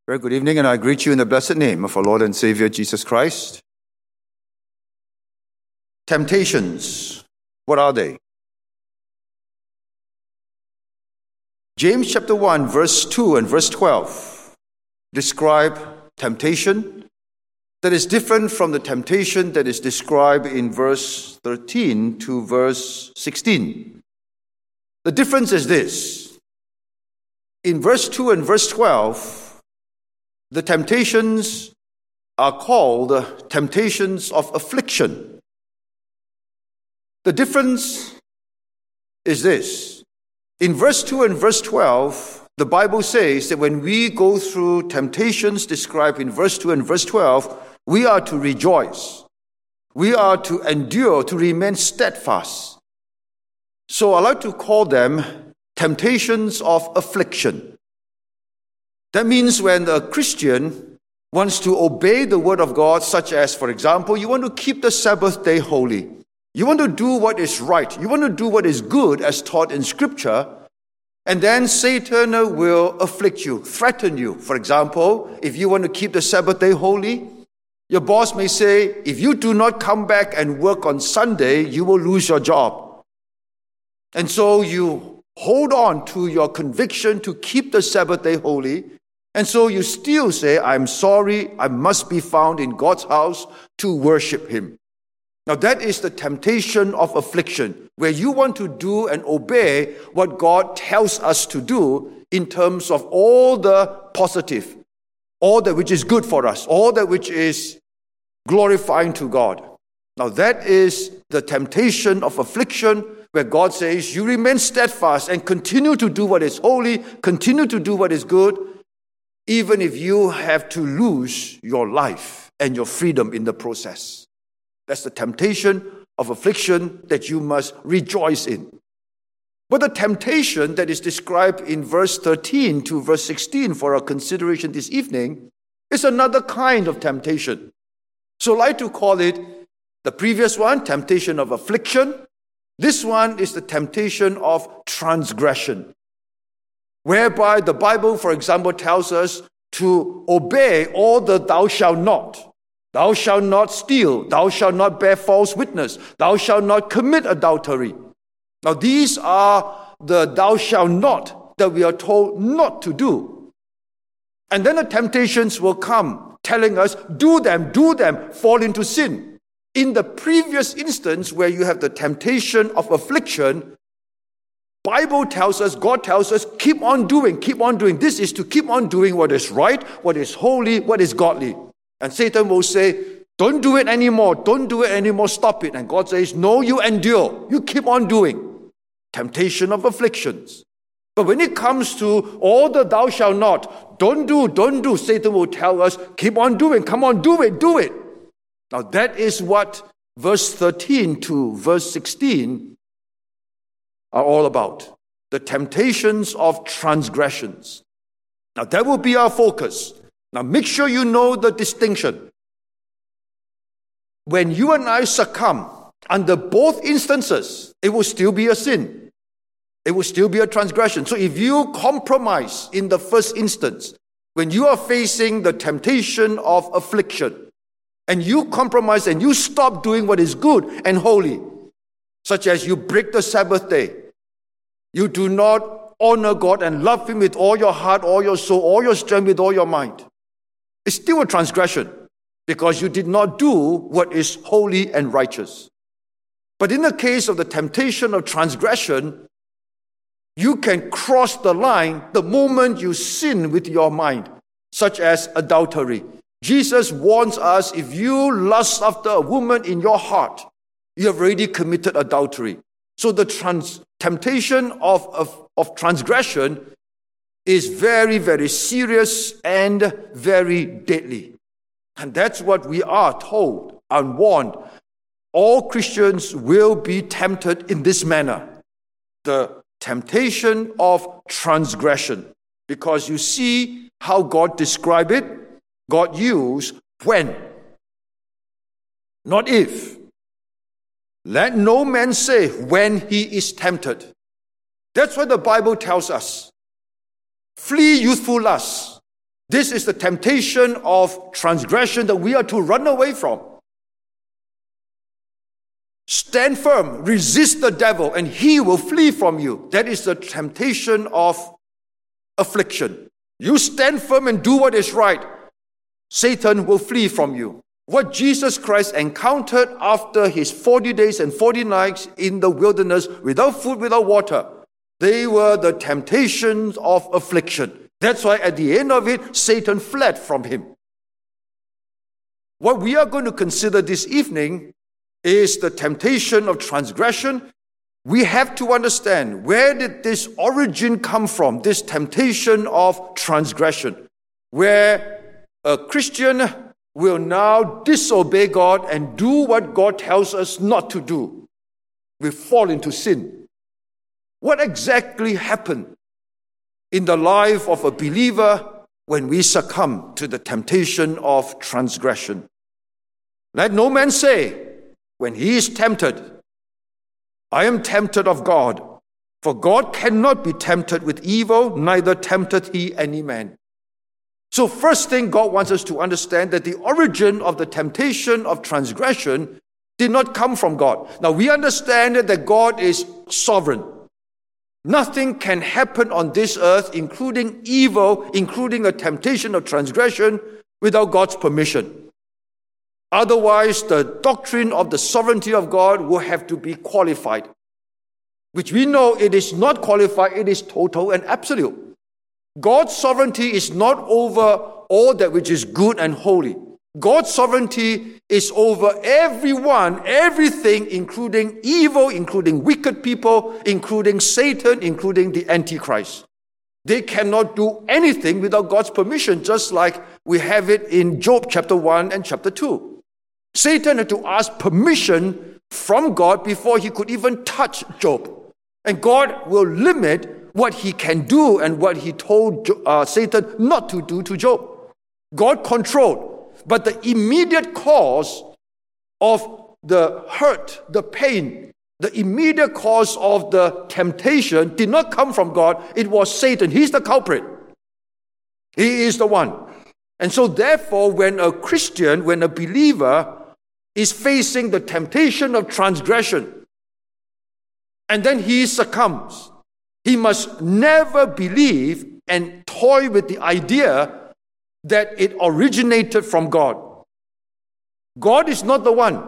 Very good evening, and I greet you in the blessed name of our Lord and Savior, Jesus Christ. Temptations, what are they? James chapter 1, verse 2 and verse 12 describe temptation that is different from the temptation that is described in verse 13 to verse 16. The difference is this. In verse 2 and verse 12, the temptations are called temptations of affliction. The difference is this. In verse 2 and verse 12, the Bible says that when we go through temptations described in verse 2 and verse 12, we are to rejoice. We are to endure, to remain steadfast. So I like to call them temptations of affliction. That means when a Christian wants to obey the word of God, such as, for example, you want to keep the Sabbath day holy. You want to do what is right. You want to do what is good as taught in Scripture. And then Satan will afflict you, threaten you. For example, if you want to keep the Sabbath day holy, your boss may say, if you do not come back and work on Sunday, you will lose your job. And so you hold on to your conviction to keep the Sabbath day holy. And so you still say, I'm sorry, I must be found in God's house to worship Him. Now that is the temptation of affliction, where you want to do and obey what God tells us to do in terms of all the positive, all that which is good for us, all that which is glorifying to God. Now that is the temptation of affliction, where God says, you remain steadfast and continue to do what is holy, continue to do what is good, even if you have to lose your life and your freedom in the process. That's the temptation of affliction that you must rejoice in. But the temptation that is described in verse 13 to verse 16 for our consideration this evening is another kind of temptation. So I like to call it the previous one, temptation of affliction. This one is the temptation of transgression, whereby the Bible, for example, tells us to obey all the thou shalt not. Thou shalt not steal. Thou shalt not bear false witness. Thou shalt not commit adultery. Now these are the thou shalt not that we are told not to do. And then the temptations will come telling us, do them, fall into sin. In the previous instance where you have the temptation of affliction, Bible tells us, God tells us, keep on doing. This is to keep on doing what is right, what is holy, what is godly. And Satan will say, don't do it anymore, stop it. And God says, no, you endure, you keep on doing. Temptation of afflictions. But when it comes to all the thou shalt not, don't do, Satan will tell us, keep on doing, come on, do it. Now that is what verse 13 to verse 16 are all about. The temptations of transgressions. Now that will be our focus. Now make sure you know the distinction. When you and I succumb under both instances, it will still be a sin. It will still be a transgression. So if you compromise in the first instance, when you are facing the temptation of affliction, and you compromise and you stop doing what is good and holy, such as you break the Sabbath day, you do not honor God and love Him with all your heart, all your soul, all your strength, with all your mind, it's still a transgression because you did not do what is holy and righteous. But in the case of the temptation of transgression, you can cross the line the moment you sin with your mind, such as adultery. Jesus warns us, if you lust after a woman in your heart, you have already committed adultery. So the temptation of transgression is very, very serious and very deadly. And that's what we are told and warned. All Christians will be tempted in this manner. The temptation of transgression. Because you see how God described it. God used when, not if. Let no man say when he is tempted. That's what the Bible tells us. Flee youthful lusts. This is the temptation of transgression that we are to run away from. Stand firm, resist the devil, and he will flee from you. That is the temptation of affliction. You stand firm and do what is right, Satan will flee from you. What Jesus Christ encountered after his 40 days and 40 nights in the wilderness, without food, without water, they were the temptations of affliction. That's why at the end of it, Satan fled from him. What we are going to consider this evening is the temptation of transgression. We have to understand, where did this origin come from, this temptation of transgression, where a Christian will now disobey God and do what God tells us not to do. We fall into sin. What exactly happened in the life of a believer when we succumb to the temptation of transgression? Let no man say, when he is tempted, I am tempted of God. For God cannot be tempted with evil, neither tempteth he any man. So first thing, God wants us to understand that the origin of the temptation of transgression did not come from God. Now we understand that God is sovereign. Nothing can happen on this earth, including evil, including a temptation of transgression, without God's permission. Otherwise, the doctrine of the sovereignty of God will have to be qualified, which we know it is not qualified, it is total and absolute. God's sovereignty is not over all that which is good and holy. God's sovereignty is over everyone, everything, including evil, including wicked people, including Satan, including the Antichrist. They cannot do anything without God's permission, just like we have it in Job chapter 1 and chapter 2. Satan had to ask permission from God before he could even touch Job. And God will limit what he can do and what he told Satan not to do to Job. God controlled. But the immediate cause of the hurt, the pain, the immediate cause of the temptation did not come from God. It was Satan. He's the culprit. He is the one. And so therefore, when a Christian, when a believer is facing the temptation of transgression, and then he succumbs, he must never believe and toy with the idea that it originated from God. God is not the one.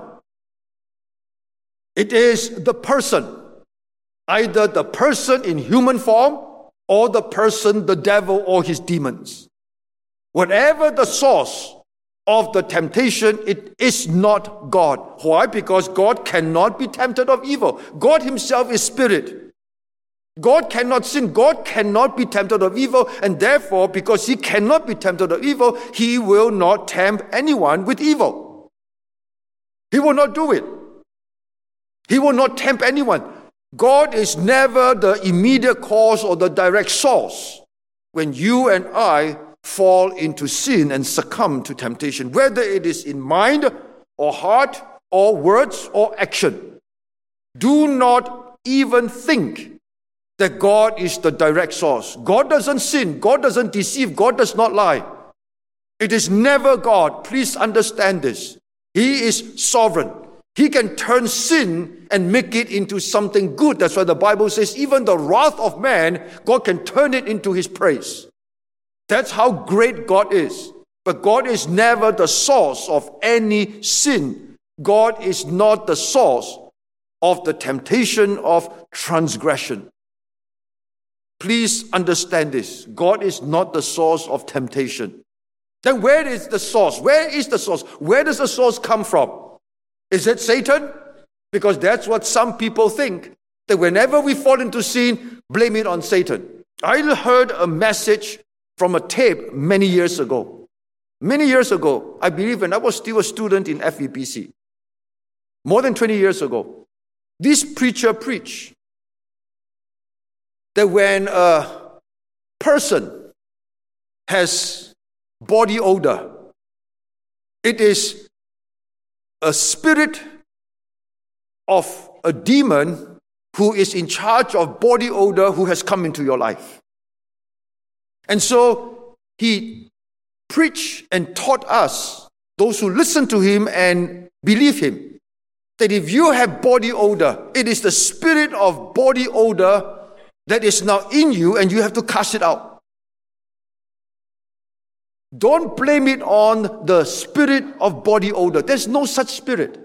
It is the person. Either the person in human form or the person, the devil or his demons. Whatever the source of the temptation, it is not God. Why? Because God cannot be tempted of evil. God himself is spirit. God cannot sin. God cannot be tempted of evil. And therefore, because he cannot be tempted of evil, he will not tempt anyone with evil. He will not do it. He will not tempt anyone. God is never the immediate cause or the direct source when you and I fall into sin and succumb to temptation, whether it is in mind or heart or words or action. Do not even think that God is the direct source. God doesn't sin. God doesn't deceive. God does not lie. It is never God. Please understand this. He is sovereign. He can turn sin and make it into something good. That's why the Bible says even the wrath of man, God can turn it into his praise. That's how great God is. But God is never the source of any sin. God is not the source of the temptation of transgression. Please understand this. God is not the source of temptation. Then where is the source? Where is the source? Where does the source come from? Is it Satan? Because that's what some people think. That whenever we fall into sin, blame it on Satan. I heard a message from a tape many years ago. Many years ago, I believe when I was still a student in FEBC. More than 20 years ago. This preacher preached that when a person has body odor, it is a spirit of a demon who is in charge of body odor who has come into your life. And so he preached and taught us, those who listen to him and believe him, that if you have body odor, it is the spirit of body odor that is now in you, and you have to cast it out. Don't blame it on the spirit of body odor. There's no such spirit.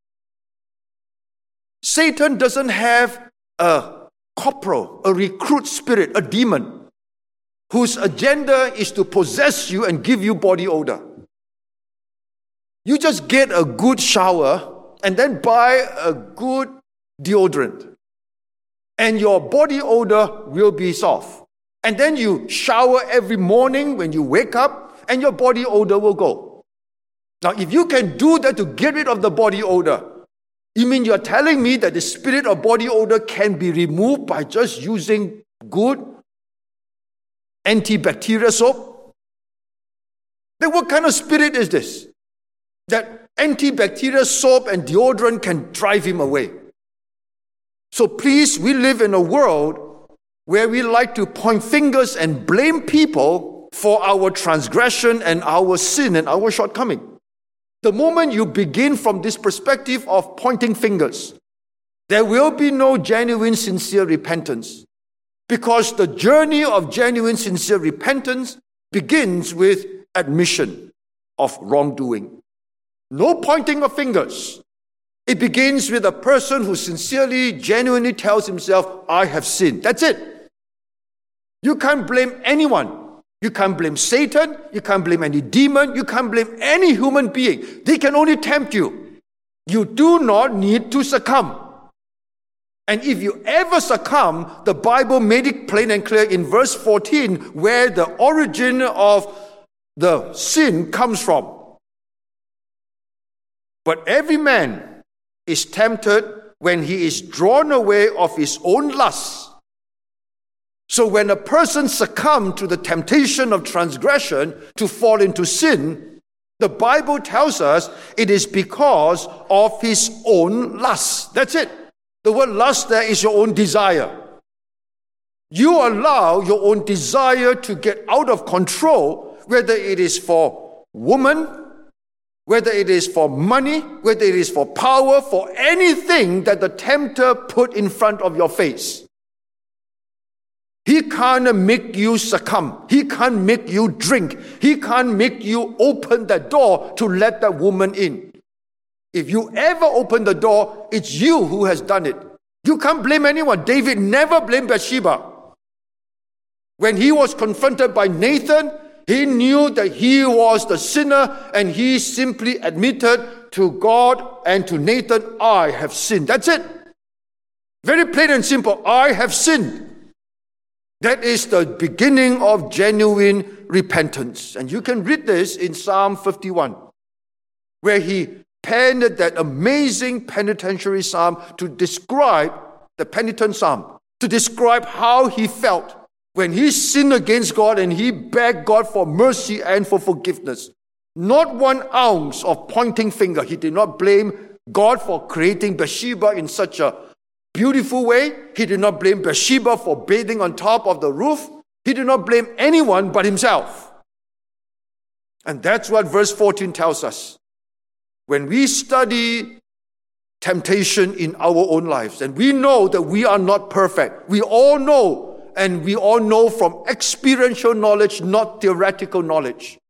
Satan doesn't have a corporal, a recruit spirit, a demon, whose agenda is to possess you and give you body odor. You just get a good shower and then buy a good deodorant, and your body odor will be soft. And then you shower every morning when you wake up, and your body odor will go. Now, if you can do that to get rid of the body odor, you mean you're telling me that the spirit of body odor can be removed by just using good antibacterial soap? Then what kind of spirit is this? That antibacterial soap and deodorant can drive him away. So please, we live in a world where we like to point fingers and blame people for our transgression and our sin and our shortcoming. The moment you begin from this perspective of pointing fingers, there will be no genuine, sincere repentance. Because the journey of genuine, sincere repentance begins with admission of wrongdoing. No pointing of fingers. It begins with a person who sincerely, genuinely tells himself, I have sinned. That's it. You can't blame anyone. You can't blame Satan. You can't blame any demon. You can't blame any human being. They can only tempt you. You do not need to succumb. And if you ever succumb, the Bible made it plain and clear in verse 14 where the origin of the sin comes from. But every man is tempted when he is drawn away of his own lusts. So when a person succumbs to the temptation of transgression to fall into sin, the Bible tells us it is because of his own lust. That's it. The word lust there is your own desire. You allow your own desire to get out of control, whether it is for woman, whether it is for money, whether it is for power, for anything that the tempter put in front of your face. He can't make you succumb. He can't make you drink. He can't make you open that door to let that woman in. If you ever open the door, it's you who has done it. You can't blame anyone. David never blamed Bathsheba. When he was confronted by Nathan, he knew that he was the sinner, and he simply admitted to God and to Nathan, I have sinned. That's it. Very plain and simple. I have sinned. That is the beginning of genuine repentance. And you can read this in Psalm 51, where he penned that amazing penitentiary psalm to describe the penitent psalm, to describe how he felt when he sinned against God and he begged God for mercy and for forgiveness. Not 1 ounce of pointing finger. He did not blame God for creating Bathsheba in such a beautiful way. He did not blame Bathsheba for bathing on top of the roof. He did not blame anyone but himself. And that's what verse 14 tells us. When we study temptation in our own lives, and we know that we are not perfect. We all know, and we all know from experiential knowledge, not theoretical knowledge,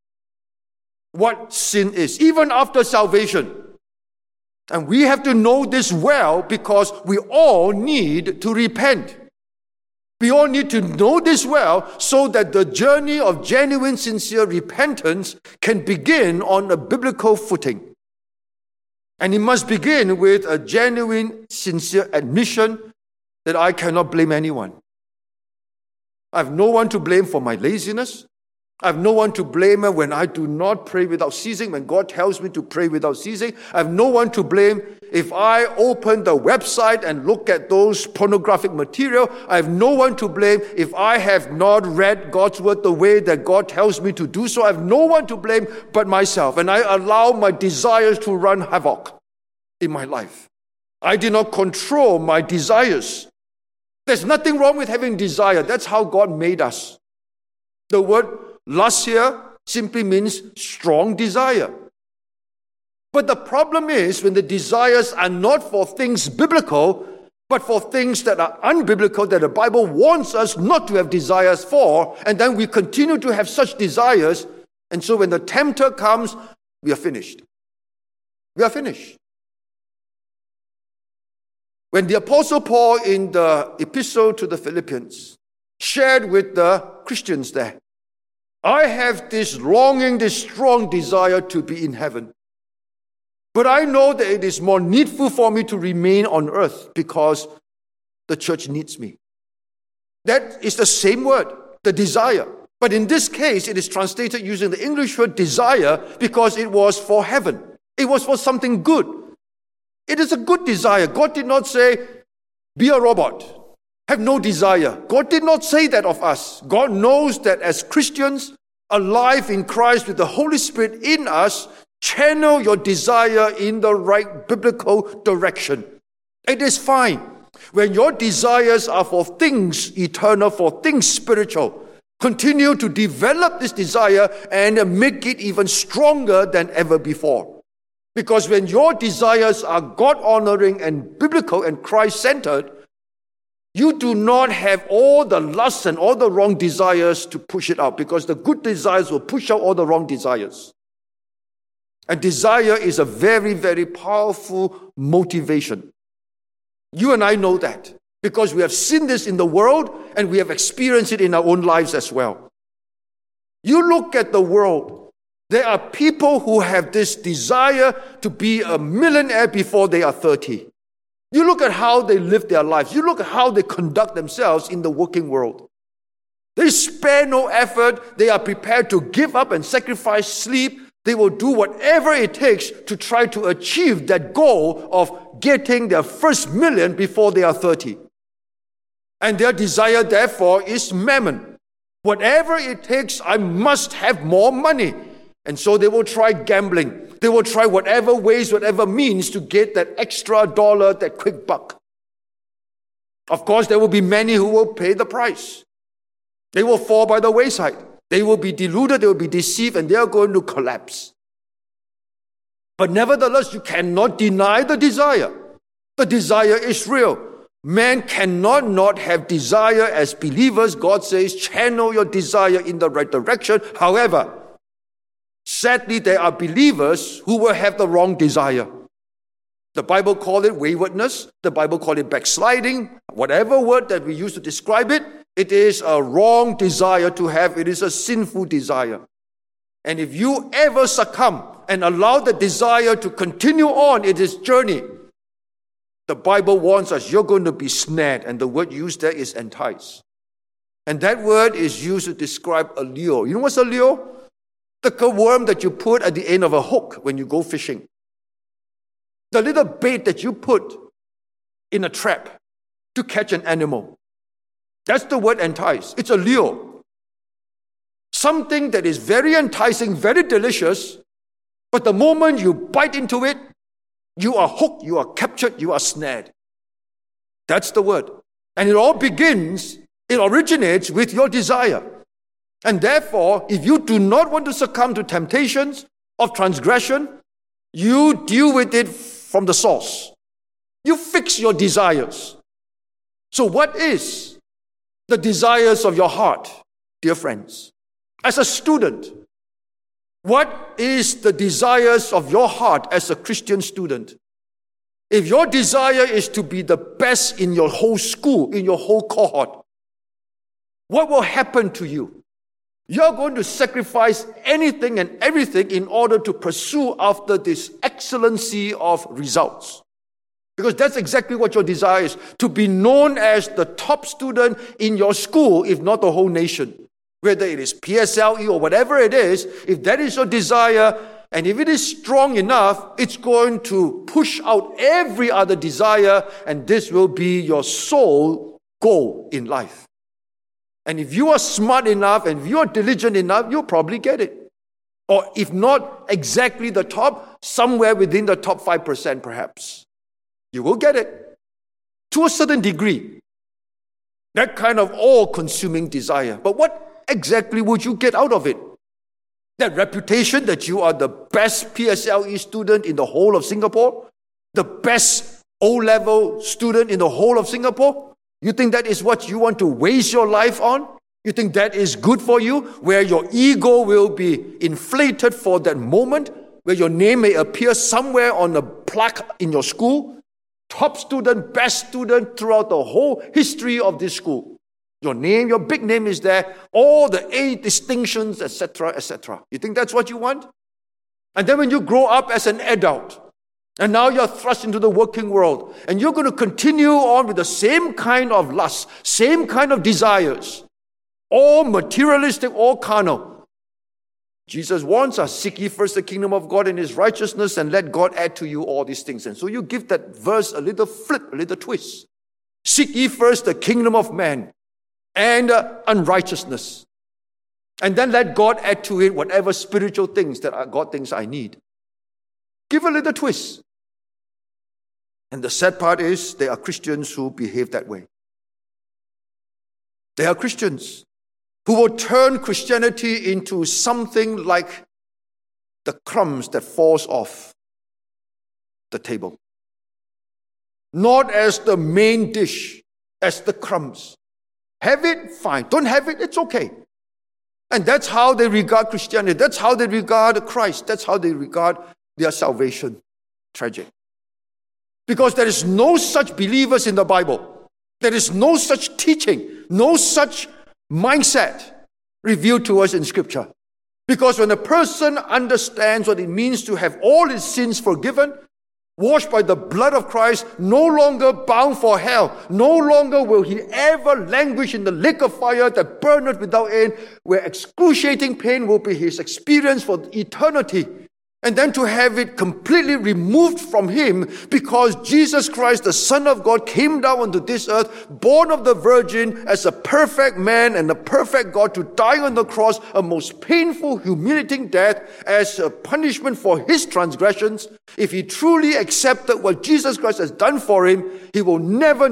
what sin is, even after salvation. And we have to know this well because we all need to repent. We all need to know this well so that the journey of genuine, sincere repentance can begin on a biblical footing. And it must begin with a genuine, sincere admission that I cannot blame anyone. I have no one to blame for my laziness. I have no one to blame when I do not pray without ceasing, when God tells me to pray without ceasing. I have no one to blame if I open the website and look at those pornographic material. I have no one to blame if I have not read God's word the way that God tells me to do so. I have no one to blame but myself. And I allow my desires to run havoc in my life. I did not control my desires. There's nothing wrong with having desire. That's how God made us. The word lust here simply means strong desire. But the problem is when the desires are not for things biblical, but for things that are unbiblical, that the Bible warns us not to have desires for, and then we continue to have such desires, and so when the tempter comes, we are finished. We are finished. When the Apostle Paul in the epistle to the Philippians shared with the Christians there, I have this longing, this strong desire to be in heaven. But I know that it is more needful for me to remain on earth because the church needs me. That is the same word, the desire. But in this case, it is translated using the English word desire because it was for heaven. It was for something good. It is a good desire. God did not say, be a robot, have no desire. God did not say that of us. God knows that as Christians, alive in Christ with the Holy Spirit in us, channel your desire in the right biblical direction. It is fine. When your desires are for things eternal, for things spiritual, continue to develop this desire and make it even stronger than ever before. Because when your desires are God-honoring and biblical and Christ-centered, you do not have all the lusts and all the wrong desires to push it out, because the good desires will push out all the wrong desires. And desire is a very, very powerful motivation. You and I know that because we have seen this in the world and we have experienced it in our own lives as well. You look at the world, there are people who have this desire to be a millionaire before they are 30. You look at how they live their lives. You look at how they conduct themselves in the working world. They spare no effort. They are prepared to give up and sacrifice sleep. They will do whatever it takes to try to achieve that goal of getting their first million before they are 30. And their desire, therefore, is mammon. Whatever it takes, I must have more money. And so they will try gambling. They will try whatever ways, whatever means to get that extra dollar, that quick buck. Of course, there will be many who will pay the price. They will fall by the wayside. They will be deluded, they will be deceived, and they are going to collapse. But nevertheless, you cannot deny the desire. The desire is real. Man cannot not have desire as believers. God says, channel your desire in the right direction. However, sadly, there are believers who will have the wrong desire. The Bible calls it waywardness. The Bible calls it backsliding. Whatever word that we use to describe it, it is a wrong desire to have. It is a sinful desire. And if you ever succumb and allow the desire to continue on in its journey, the Bible warns us you're going to be snared. And the word used there is entice. And that word is used to describe a lure. You know what's a lure? The worm that you put at the end of a hook when you go fishing. The little bait that you put in a trap to catch an animal. That's the word entice. It's a lure. Something that is very enticing, very delicious, but the moment you bite into it, you are hooked, you are captured, you are snared. That's the word. And it all begins, it originates with your desire. And therefore, if you do not want to succumb to temptations of transgression, you deal with it from the source. You fix your desires. So what is the desires of your heart, dear friends? As a student, what is the desires of your heart as a Christian student? If your desire is to be the best in your whole school, in your whole cohort, what will happen to you? You're going to sacrifice anything and everything in order to pursue after this excellency of results. Because that's exactly what your desire is, to be known as the top student in your school, if not the whole nation. Whether it is PSLE or whatever it is, if that is your desire, and if it is strong enough, it's going to push out every other desire, and this will be your sole goal in life. And if you are smart enough and if you are diligent enough, you'll probably get it. Or if not exactly the top, somewhere within the top 5% perhaps. You will get it. To a certain degree. That kind of all-consuming desire. But what exactly would you get out of it? That reputation that you are the best PSLE student in the whole of Singapore, the best O-level student in the whole of Singapore, you think that is what you want to waste your life on? You think that is good for you, where your ego will be inflated for that moment, where your name may appear somewhere on a plaque in your school? Top student, best student throughout the whole history of this school. Your name, your big name is there, all the A distinctions, etc., etc. You think that's what you want? And then when you grow up as an adult, and now you're thrust into the working world, and you're going to continue on with the same kind of lust, same kind of desires, all materialistic, all carnal. Jesus warns us, seek ye first the kingdom of God and His righteousness, and let God add to you all these things. And so you give that verse a little flip, a little twist. Seek ye first the kingdom of man and unrighteousness. And then let God add to it whatever spiritual things that are God thinks I need. Give a little twist. And the sad part is there are Christians who behave that way. There are Christians who will turn Christianity into something like the crumbs that falls off the table. Not as the main dish, as the crumbs. Have it, fine. Don't have it, it's okay. And that's how they regard Christianity. That's how they regard Christ. That's how they regard their salvation. Tragic. Because there is no such believers in the Bible. There is no such teaching, no such mindset revealed to us in Scripture. Because when a person understands what it means to have all his sins forgiven, washed by the blood of Christ, no longer bound for hell, no longer will he ever languish in the lake of fire that burneth without end, where excruciating pain will be his experience for eternity. And then to have it completely removed from him because Jesus Christ, the Son of God, came down onto this earth, born of the Virgin as a perfect man and a perfect God, to die on the cross, a most painful, humiliating death as a punishment for his transgressions. If he truly accepted what Jesus Christ has done for him, he will never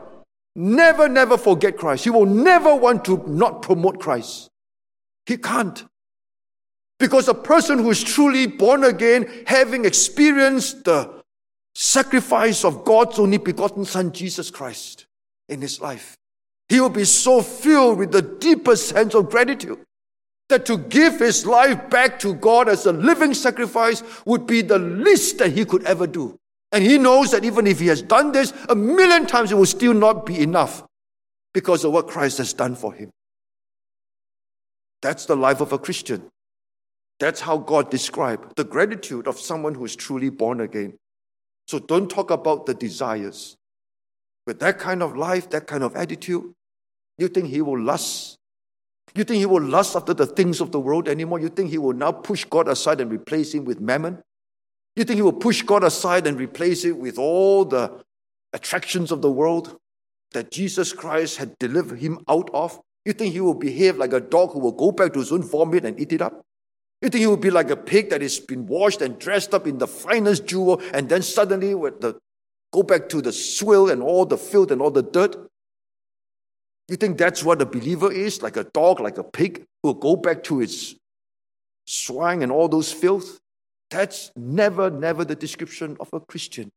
forget Christ. He will never want to not promote Christ. He can't. Because a person who is truly born again, having experienced the sacrifice of God's only begotten Son, Jesus Christ, in his life, he will be so filled with the deepest sense of gratitude that to give his life back to God as a living sacrifice would be the least that he could ever do. And he knows that even if he has done this 1,000,000 times, it will still not be enough because of what Christ has done for him. That's the life of a Christian. That's how God described the gratitude of someone who is truly born again. So don't talk about the desires. With that kind of life, that kind of attitude, you think he will lust? You think he will lust after the things of the world anymore? You think he will now push God aside and replace him with mammon? You think he will push God aside and replace it with all the attractions of the world that Jesus Christ had delivered him out of? You think he will behave like a dog who will go back to his own vomit and eat it up? You think he will be like a pig that has been washed and dressed up in the finest jewel, and then suddenly go back to the swill and all the filth and all the dirt? You think that's what a believer is? Like a dog, like a pig, who will go back to its swine and all those filth? That's never the description of a Christian.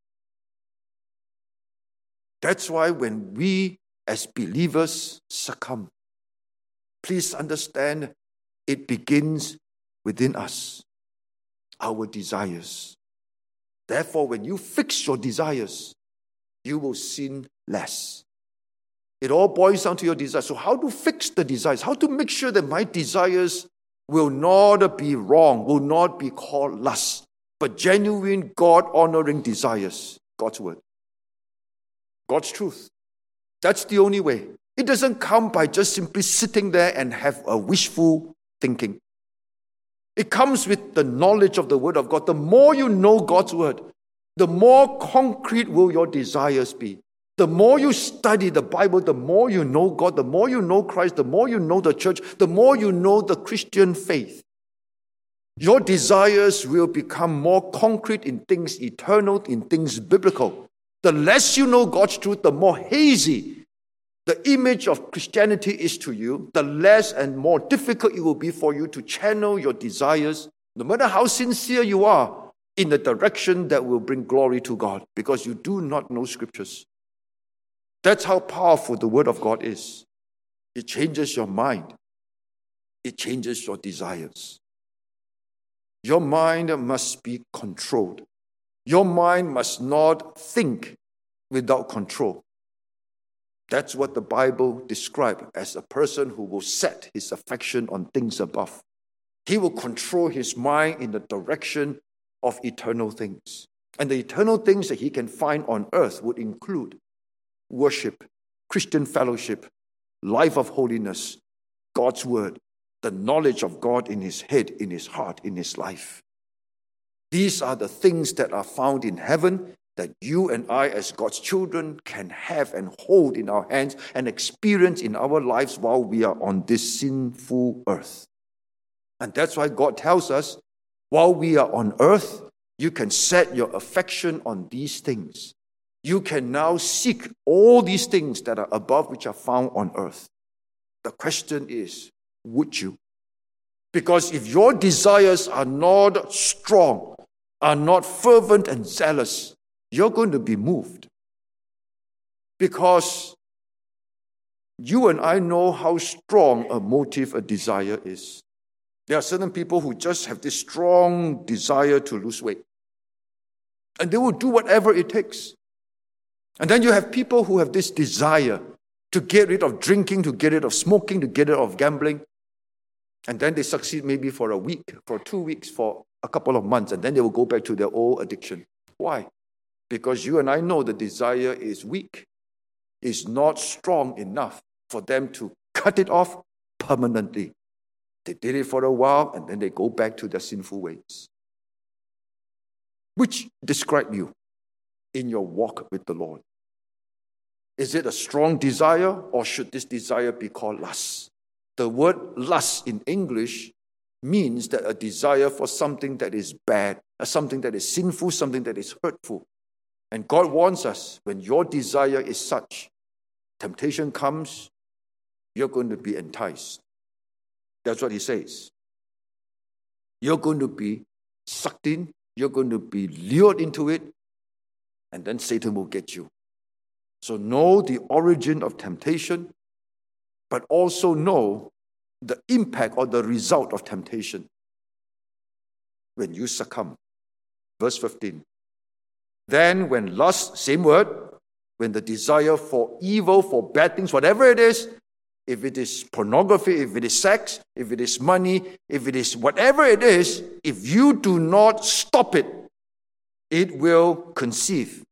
That's why when we as believers succumb, please understand it begins within us, our desires. Therefore, when you fix your desires, you will sin less. It all boils down to your desires. So how to fix the desires? How to make sure that my desires will not be wrong, will not be called lust, but genuine God-honoring desires. God's word. God's truth. That's the only way. It doesn't come by just simply sitting there and have a wishful thinking. It comes with the knowledge of the Word of God. The more you know God's Word, the more concrete will your desires be. The more you study the Bible, the more you know God, the more you know Christ, the more you know the church, the more you know the Christian faith. Your desires will become more concrete in things eternal, in things biblical. The less you know God's truth, the more hazy the image of Christianity is to you, the less and more difficult it will be for you to channel your desires, no matter how sincere you are, in the direction that will bring glory to God, because you do not know Scriptures. That's how powerful the Word of God is. It changes your mind. It changes your desires. Your mind must be controlled. Your mind must not think without control. That's what the Bible describes as a person who will set his affection on things above. He will control his mind in the direction of eternal things. And the eternal things that he can find on earth would include worship, Christian fellowship, life of holiness, God's word, the knowledge of God in his head, in his heart, in his life. These are the things that are found in heaven that you and I as God's children can have and hold in our hands and experience in our lives while we are on this sinful earth. And that's why God tells us, while we are on earth, you can set your affection on these things. You can now seek all these things that are above, which are found on earth. The question is, would you? Because if your desires are not strong, are not fervent and zealous, you're going to be moved. Because you and I know how strong a motive, a desire is. There are certain people who just have this strong desire to lose weight. And they will do whatever it takes. And then you have people who have this desire to get rid of drinking, to get rid of smoking, to get rid of gambling. And then they succeed maybe for a week, for 2 weeks, for a couple of months, and then they will go back to their old addiction. Why? Because you and I know the desire is weak, is not strong enough for them to cut it off permanently. They did it for a while, and then they go back to their sinful ways. Which describe you in your walk with the Lord? Is it a strong desire, or should this desire be called lust? The word lust in English means that a desire for something that is bad, something that is sinful, something that is hurtful. And God warns us, when your desire is such, temptation comes, you're going to be enticed. That's what he says. You're going to be sucked in, you're going to be lured into it, and then Satan will get you. So know the origin of temptation, but also know the impact or the result of temptation when you succumb. Verse 15. Then when lust, same word, when the desire for evil, for bad things, whatever it is, if it is pornography, if it is sex, if it is money, if it is whatever it is, if you do not stop it, it will conceive.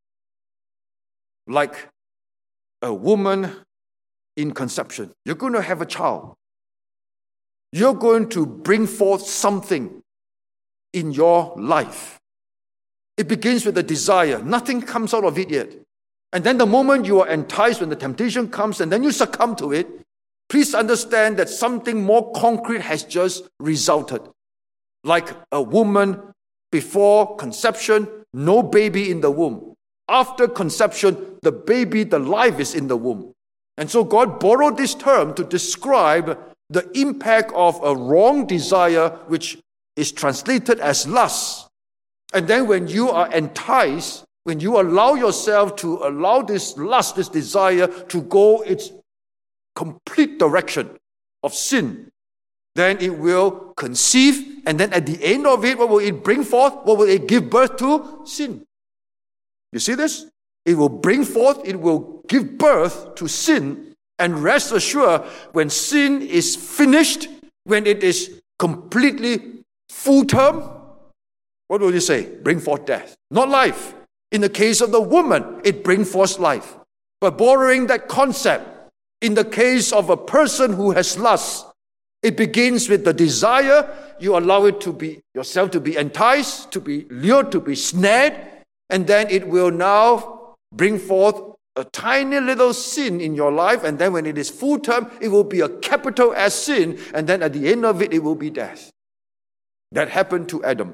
Like a woman in conception. You're going to have a child. You're going to bring forth something in your life. It begins with a desire. Nothing comes out of it yet. And then the moment you are enticed, when the temptation comes, and then you succumb to it, please understand that something more concrete has just resulted. Like a woman before conception, no baby in the womb. After conception, the baby, the life is in the womb. And so God borrowed this term to describe the impact of a wrong desire, which is translated as lust. And then when you are enticed, when you allow yourself to allow this lust, this desire to go its complete direction of sin, then it will conceive, and then at the end of it, what will it bring forth? What will it give birth to? Sin. You see this? It will bring forth, it will give birth to sin, and rest assured, when sin is finished, when it is completely full term, what will you say? Bring forth death, not life. In the case of the woman, it brings forth life. But borrowing that concept, in the case of a person who has lust, it begins with the desire. You allow it to be yourself to be enticed, to be lured, to be snared, and then it will now bring forth a tiny little sin in your life, and then when it is full term, it will be a capital S sin, and then at the end of it, it will be death. That happened to Adam.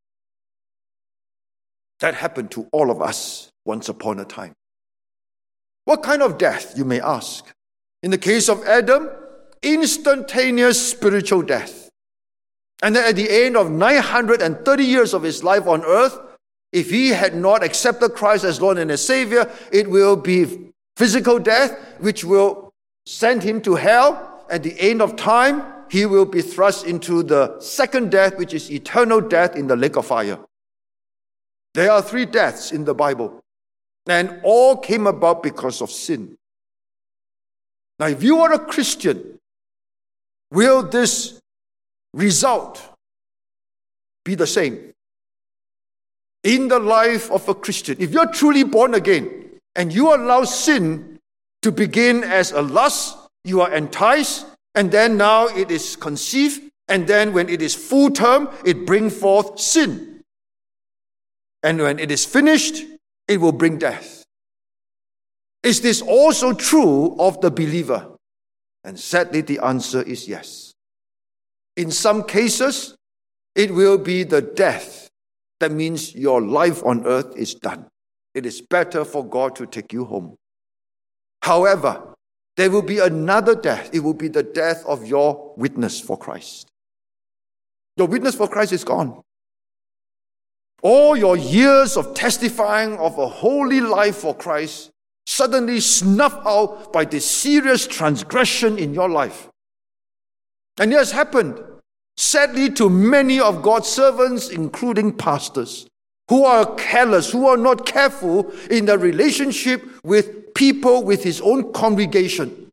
That happened to all of us once upon a time. What kind of death, you may ask? In the case of Adam, instantaneous spiritual death. And then at the end of 930 years of his life on earth, if he had not accepted Christ as Lord and as Savior, it will be physical death, which will send him to hell. At the end of time, he will be thrust into the second death, which is eternal death in the lake of fire. There are 3 deaths in the Bible, and all came about because of sin. Now, if you are a Christian, will this result be the same in the life of a Christian? If you're truly born again and you allow sin to begin as a lust, you are enticed, and then now it is conceived, and then when it is full term, it brings forth sin. And when it is finished, it will bring death. Is this also true of the believer? And sadly, the answer is yes. In some cases, it will be the death. That means your life on earth is done. It is better for God to take you home. However, there will be another death. It will be the death of your witness for Christ. Your witness for Christ is gone. All your years of testifying of a holy life for Christ suddenly snuffed out by this serious transgression in your life. And it has happened, sadly, to many of God's servants, including pastors, who are careless, who are not careful in their relationship with people, with his own congregation.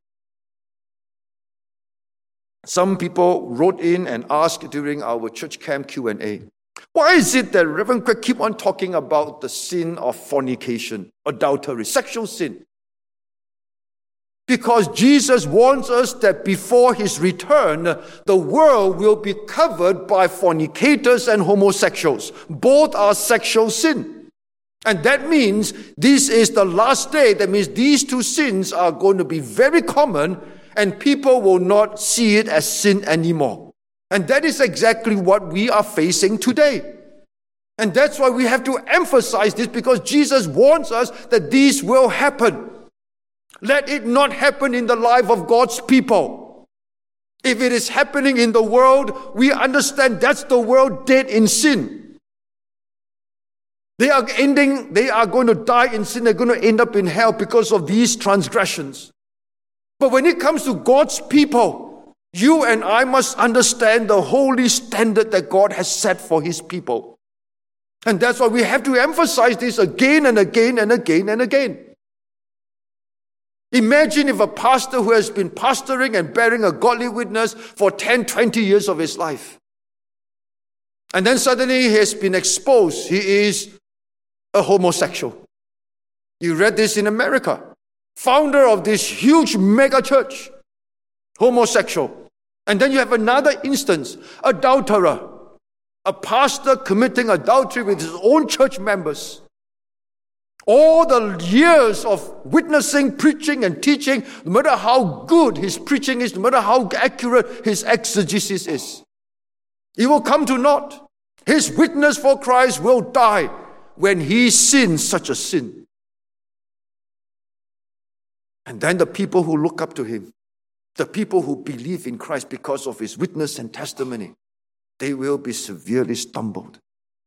Some people wrote in and asked during our church camp Q&A, why is it that Reverend Quek keep on talking about the sin of fornication, adultery, sexual sin? Because Jesus warns us that before his return, the world will be covered by fornicators and homosexuals. Both are sexual sin. And that means this is the last day. That means these 2 sins are going to be very common, and people will not see it as sin anymore. And that is exactly what we are facing today. And that's why we have to emphasize this, because Jesus warns us that these will happen. Let it not happen in the life of God's people. If it is happening in the world, we understand that's the world dead in sin. They are going to die in sin. They're going to end up in hell because of these transgressions. But when it comes to God's people, you and I must understand the holy standard that God has set for his people. And that's why we have to emphasize this again and again and again and again. Imagine if a pastor who has been pastoring and bearing a godly witness for 10, 20 years of his life, and then suddenly he has been exposed. He is a homosexual. You read this in America. Founder of this huge mega church, homosexual. And then you have another instance, adulterer. A pastor committing adultery with his own church members. All the years of witnessing, preaching, and teaching, no matter how good his preaching is, no matter how accurate his exegesis is, it will come to naught. His witness for Christ will die when he sins such a sin. And then the people who look up to him, the people who believe in Christ because of his witness and testimony, they will be severely stumbled.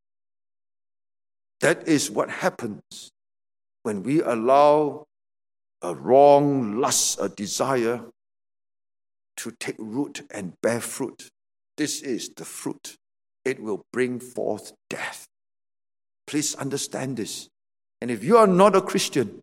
That is what happens when we allow a wrong lust, a desire to take root and bear fruit. This is the fruit. It will bring forth death. Please understand this. And if you are not a Christian,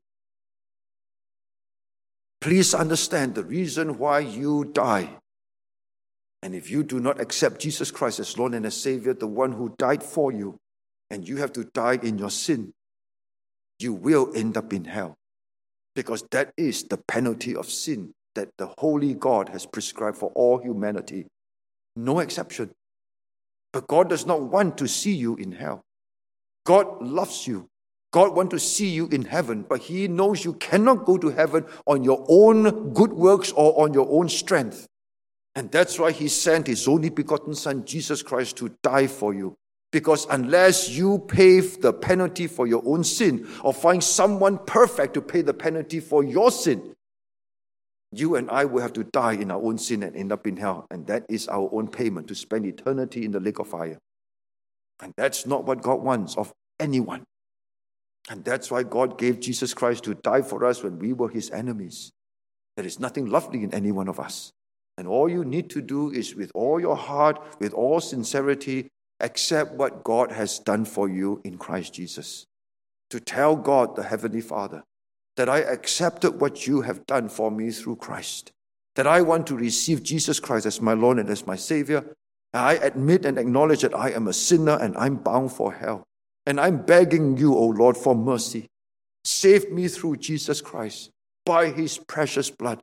please understand the reason why you die. And if you do not accept Jesus Christ as Lord and as Savior, the one who died for you, and you have to die in your sin, you will end up in hell. Because that is the penalty of sin that the holy God has prescribed for all humanity. No exception. But God does not want to see you in hell. God loves you. God wants to see you in heaven, but he knows you cannot go to heaven on your own good works or on your own strength. And that's why he sent his only begotten Son, Jesus Christ, to die for you. Because unless you pay the penalty for your own sin, or find someone perfect to pay the penalty for your sin, you and I will have to die in our own sin and end up in hell. And that is our own payment, to spend eternity in the lake of fire. And that's not what God wants of anyone. And that's why God gave Jesus Christ to die for us when we were his enemies. There is nothing lovely in any one of us. And all you need to do is, with all your heart, with all sincerity, accept what God has done for you in Christ Jesus. To tell God, the Heavenly Father, that I accepted what you have done for me through Christ. That I want to receive Jesus Christ as my Lord and as my Savior. I admit and acknowledge that I am a sinner and I'm bound for hell. And I'm begging you, O Lord, for mercy. Save me through Jesus Christ by his precious blood.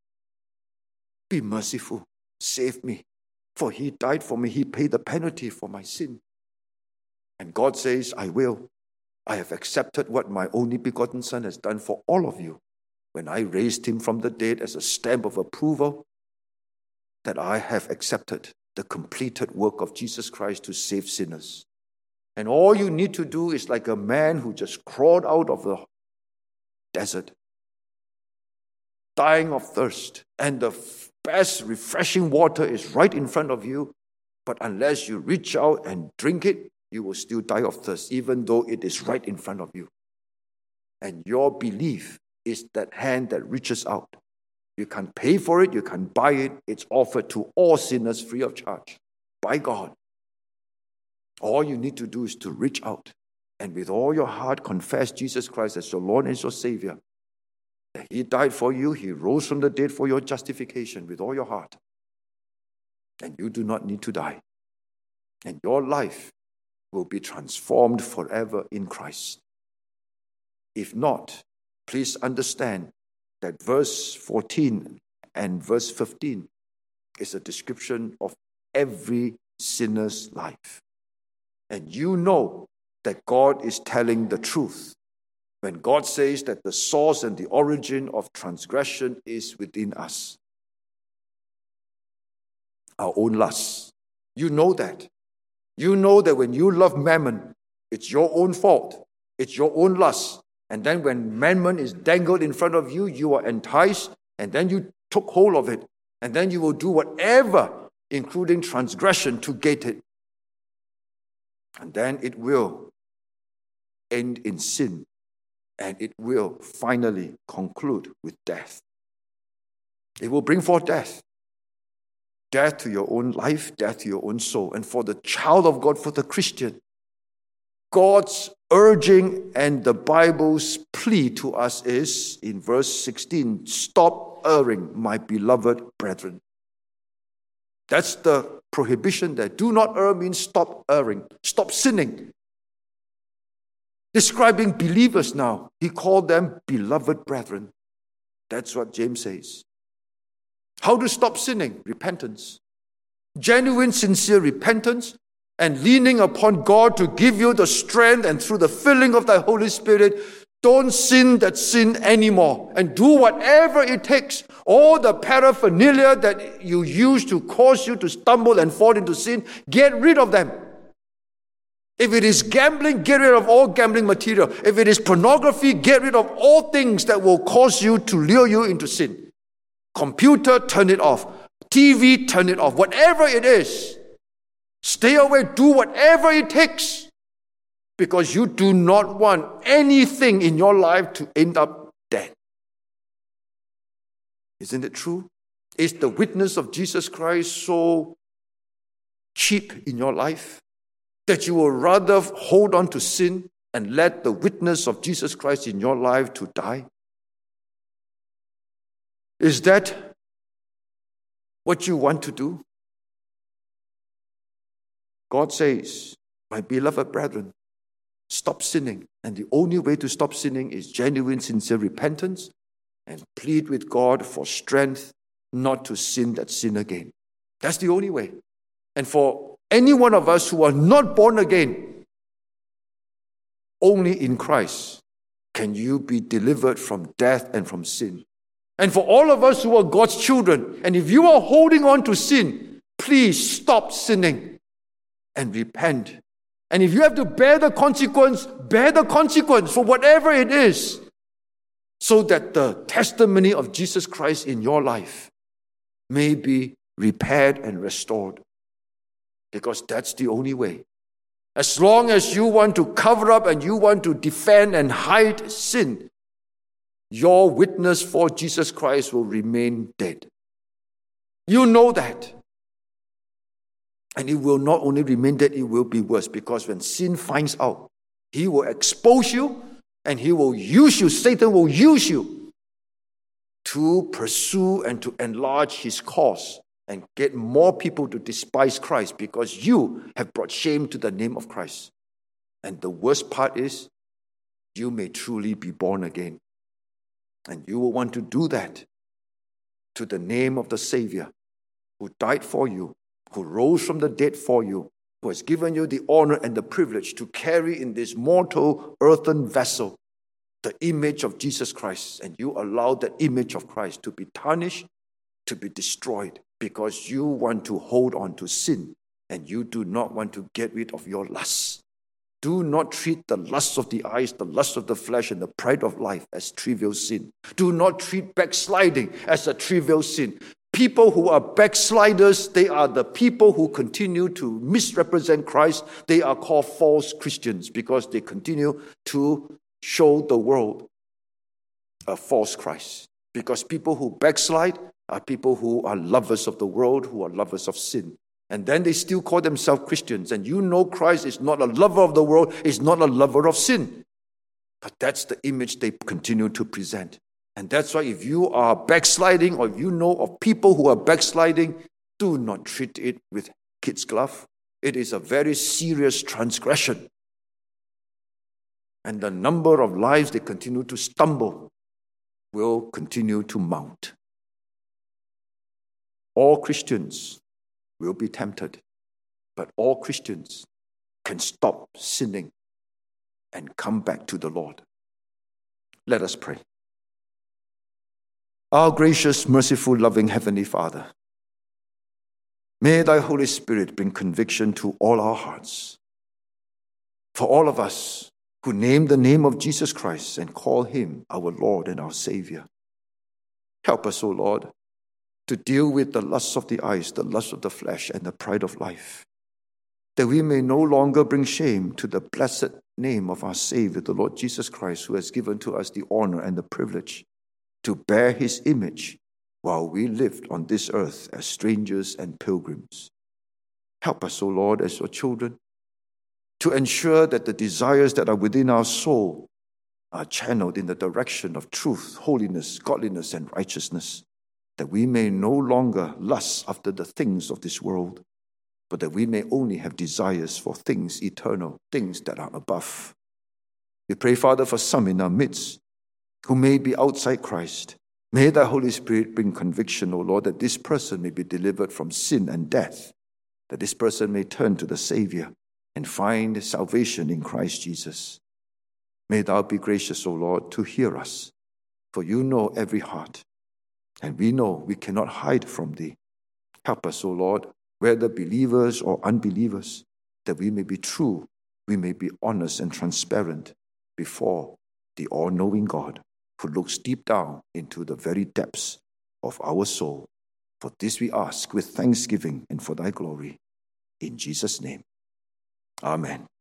Be merciful. Save me. For he died for me. He paid the penalty for my sin. And God says, I will. I have accepted what my only begotten Son has done for all of you when I raised him from the dead as a stamp of approval, that I have accepted the completed work of Jesus Christ to save sinners. And all you need to do is like a man who just crawled out of the desert, dying of thirst, and the best refreshing water is right in front of you, but unless you reach out and drink it, you will still die of thirst, even though it is right in front of you. And your belief is that hand that reaches out. You can't pay for it, you can't buy it. It's offered to all sinners free of charge by God. All you need to do is to reach out and with all your heart confess Jesus Christ as your Lord and your Savior. That he died for you, he rose from the dead for your justification with all your heart. And you do not need to die. And your life will be transformed forever in Christ. If not, please understand that verse 14 and verse 15 is a description of every sinner's life. And you know that God is telling the truth when God says that the source and the origin of transgression is within us. Our own lusts. You know that. You know that when you love mammon, it's your own fault. It's your own lust. And then when mammon is dangled in front of you, you are enticed, and then you took hold of it. And then you will do whatever, including transgression, to get it. And then it will end in sin. And it will finally conclude with death. It will bring forth death. Death to your own life, death to your own soul. And for the child of God, for the Christian, God's urging and the Bible's plea to us is, in verse 16, stop erring, my beloved brethren. That's the prohibition there. Do not err means stop erring, stop sinning. Describing believers now, he called them beloved brethren. That's what James says. How to stop sinning? Repentance. Genuine, sincere repentance and leaning upon God to give you the strength, and through the filling of the Holy Spirit, don't sin that sin anymore. And do whatever it takes. All the paraphernalia that you use to cause you to stumble and fall into sin, get rid of them. If it is gambling, get rid of all gambling material. If it is pornography, get rid of all things that will cause you to lure you into sin. Computer, turn it off. TV, turn it off. Whatever it is, stay away. Do whatever it takes. Because you do not want anything in your life to end up dead. Isn't it true? Is the witness of Jesus Christ so cheap in your life that you will rather hold on to sin and let the witness of Jesus Christ in your life to die? Is that what you want to do? God says, my beloved brethren, stop sinning. And the only way to stop sinning is genuine, sincere repentance and plead with God for strength not to sin again. That's the only way. And for any one of us who are not born again, only in Christ can you be delivered from death and from sin. And for all of us who are God's children, and if you are holding on to sin, please stop sinning and repent. And if you have to bear the consequence for whatever it is. so that the testimony of Jesus Christ in your life may be repaired and restored. Because that's the only way. As long as you want to cover up and you want to defend and hide sin, your witness for Jesus Christ will remain dead. You know that. And it will not only remain dead, it will be worse. Because when sin finds out, he will expose you and he will use you. Satan will use you to pursue and to enlarge his cause and get more people to despise Christ because you have brought shame to the name of Christ. And the worst part is, you may truly be born again. And you will want to do that to the name of the Savior who died for you, who rose from the dead for you, who has given you the honor and the privilege to carry in this mortal earthen vessel the image of Jesus Christ. And you allow that image of Christ to be tarnished, to be destroyed, because you want to hold on to sin and you do not want to get rid of your lusts. Do not treat the lust of the eyes, the lust of the flesh, and the pride of life as trivial sin. Do not treat backsliding as a trivial sin. People who are backsliders, they are the people who continue to misrepresent Christ. They are called false Christians because they continue to show the world a false Christ. Because people who backslide are people who are lovers of the world, who are lovers of sin. And then they still call themselves Christians. And you know Christ is not a lover of the world, is not a lover of sin. But that's the image they continue to present. And that's why if you are backsliding or if you know of people who are backsliding, do not treat it with kid's glove. It is a very serious transgression. And the number of lives they continue to stumble will continue to mount. All Christians will be tempted, but all Christians can stop sinning and come back to the Lord. Let us pray. Our gracious, merciful, loving Heavenly Father, may Thy Holy Spirit bring conviction to all our hearts. For all of us who name the name of Jesus Christ and call Him our Lord and our Savior, help us, O Lord, to deal with the lusts of the eyes, the lust of the flesh, and the pride of life, that we may no longer bring shame to the blessed name of our Savior, the Lord Jesus Christ, who has given to us the honor and the privilege to bear His image while we lived on this earth as strangers and pilgrims. Help us, O Lord, as your children, to ensure that the desires that are within our soul are channeled in the direction of truth, holiness, godliness, and righteousness, that we may no longer lust after the things of this world, but that we may only have desires for things eternal, things that are above. We pray, Father, for some in our midst who may be outside Christ. May the Holy Spirit bring conviction, O Lord, that this person may be delivered from sin and death, that this person may turn to the Savior and find salvation in Christ Jesus. May Thou be gracious, O Lord, to hear us, for You know every heart. And we know we cannot hide from Thee. Help us, O Lord, whether believers or unbelievers, that we may be true, we may be honest and transparent before the all-knowing God, who looks deep down into the very depths of our soul. For this we ask with thanksgiving and for Thy glory. In Jesus' name, amen.